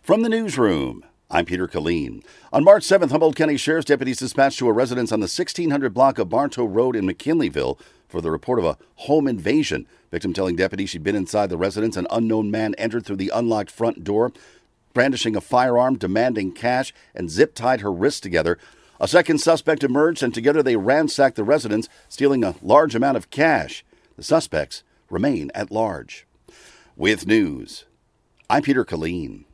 From the newsroom, I'm Peter Killeen. On March 7th, Humboldt County Sheriff's deputies dispatched to a residence on the 1600 block of Bartow Road in McKinleyville for the report of a home invasion. Victim telling deputies she'd been inside the residence. An unknown man entered through the unlocked front door, brandishing a firearm, demanding cash, and zip-tied her wrists together. A second suspect emerged, and together they ransacked the residence, stealing a large amount of cash. The suspects remain at large. With news, I'm Peter Killeen.